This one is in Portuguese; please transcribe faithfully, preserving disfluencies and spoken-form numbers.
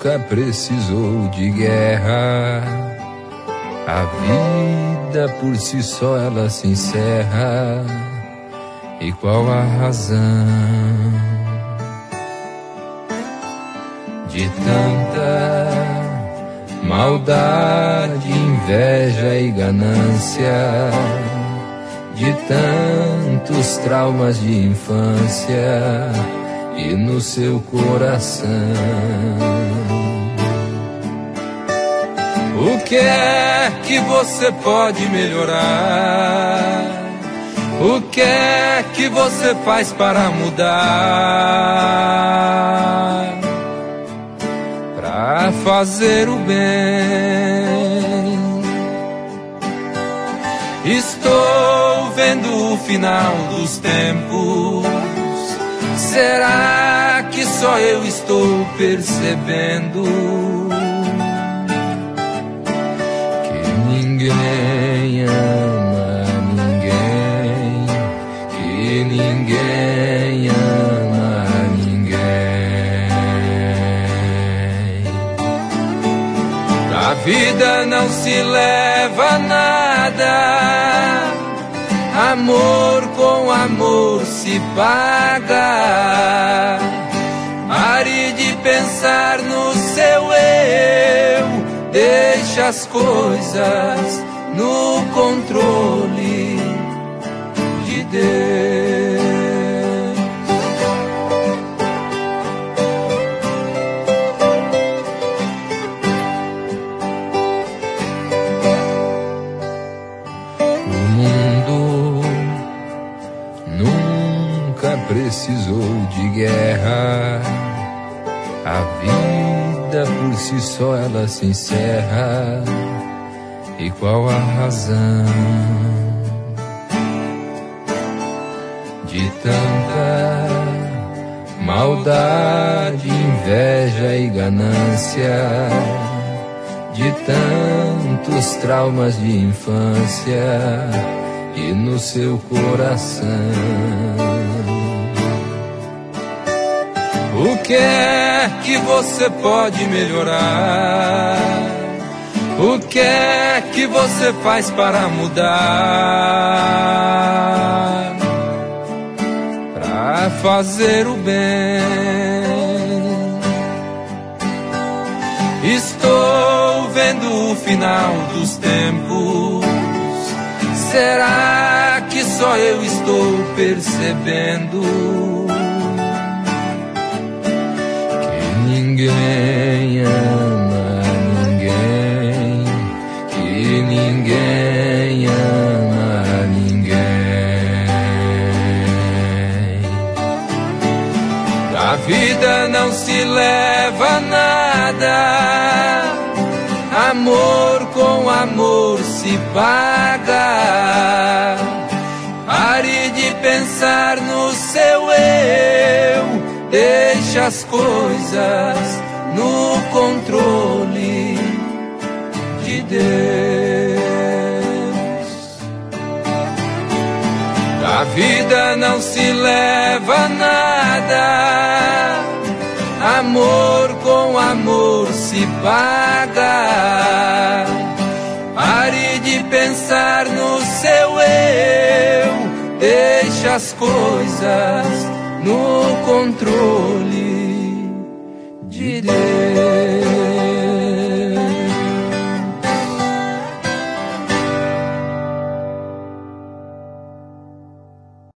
nunca precisou de guerra. A vida por si só ela se encerra. E qual a razão de tanta maldade, inveja e ganância, de tantos traumas de infância e no seu coração? O que é que você pode melhorar? O que é que você faz para mudar? Para fazer o bem. Estou vendo o final dos tempos. Será que só eu estou percebendo que ninguém ama ninguém, que ninguém ama ninguém? Da vida não se leva nada, amor com amor se paga. Pare de pensar no seu eu, deixe as coisas no controle de Deus. O mundo nunca precisou de guerra. A vida por si só ela se encerra. E qual a razão de tanta maldade, inveja e ganância, de tantos traumas de infância e no seu coração? O que é que você pode melhorar? O que é que você faz para mudar? Para fazer o bem. Estou vendo o final dos tempos. Será que só eu estou percebendo ninguém ama ninguém, que ninguém ama ninguém? Da vida não se leva nada, amor com amor se paga. Pare de pensar no seu eu, deixe as coisas no controle de Deus. Da vida não se leva nada, amor com amor se paga. Pare de pensar no seu eu, deixe as coisas no controle de Deus.